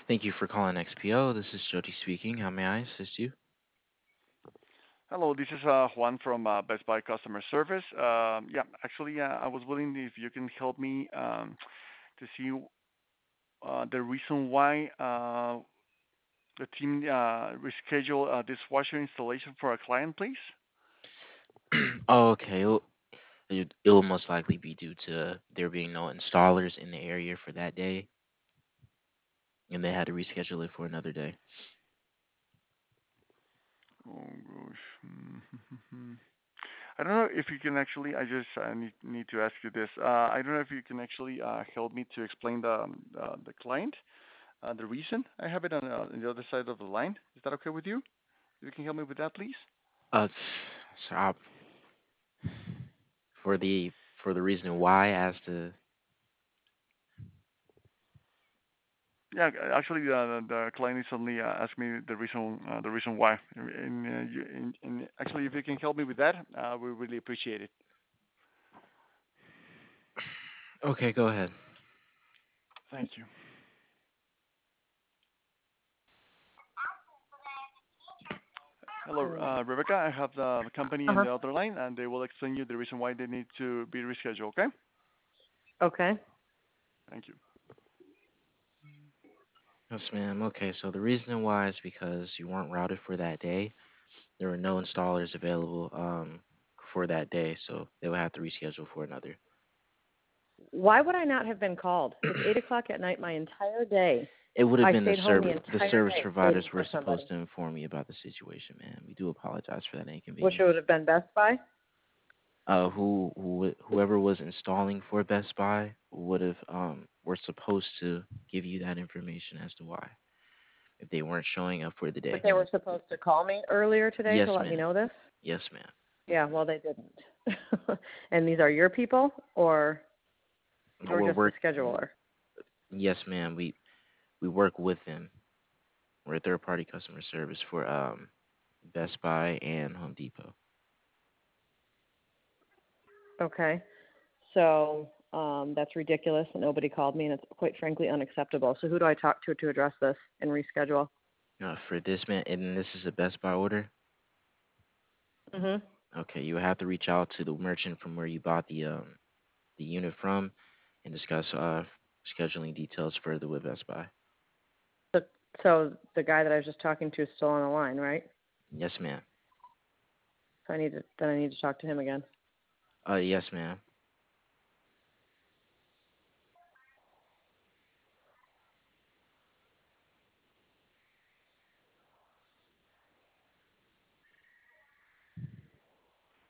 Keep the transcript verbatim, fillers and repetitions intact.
Thank you for calling X P O. This is Jody speaking. How may I assist you? Hello, this is uh, Juan from uh, Best Buy Customer Service. Um, yeah, actually, uh, I was wondering if you can help me um, to see uh, the reason why uh, the team uh, rescheduled uh, dishwasher installation for a client, please. Oh, okay. It'll, it- it'll most likely be due to there being no installers in the area for that day, and they had to reschedule it for another day. Oh gosh. Mhm. I don't know if you can actually. I just I need need to ask you this. Uh, I don't know if you can actually uh, help me to explain the um, uh, the client, uh, the reason. I have it on, uh, on the other side of the line. Is that okay with you? If you can help me with that, please. Uh, so I, for the for the reason why, as to Yeah, g- actually, uh, the client is suddenly uh, asked me the reason uh, the reason why. And, uh, you, and, and actually, if you can help me with that, uh, we really appreciate it. okay, go ahead. Thank you. Hello, uh, Rebecca. I have the company in Uh-huh. the other line, and they will explain you the reason why they need to be rescheduled. Okay? Okay. Thank you. Yes, ma'am. Okay, so the reason why is because you weren't routed for that day. There were no installers available um for that day, so they would have to reschedule for another. Why would I not have been called? It's eight o'clock at night my entire day. It would have I been the stayed home the service the entire service day waiting providers were for supposed somebody. to inform you about the situation, man. We do apologize for that Wish it would inconvenience. have been Best Buy. Uh, who who whoever was installing for Best Buy would have um were supposed to give you that information as to why if they weren't showing up for the But day. they were supposed to call me earlier today Yes, to let me ma'am. know this. Yes, ma'am. Yeah, well they didn't. And these are your people or Oh, you're we're just the work. scheduler? Yes, ma'am. We we work with them. We're a third party customer service for um Best Buy and Home Depot. Okay. So um, that's ridiculous and nobody called me and it's quite frankly unacceptable. So who do I talk to to address this and reschedule? Uh, for this man, and this is a Best Buy order. Mhm. Okay, you would have to reach out to the merchant from where you bought the um the unit from and discuss uh scheduling details further with Best Buy. So, so the guy that I was just talking to is still on the line, right? Yes, ma'am. So I need to then I need to talk to him again. Uh, yes, ma'am.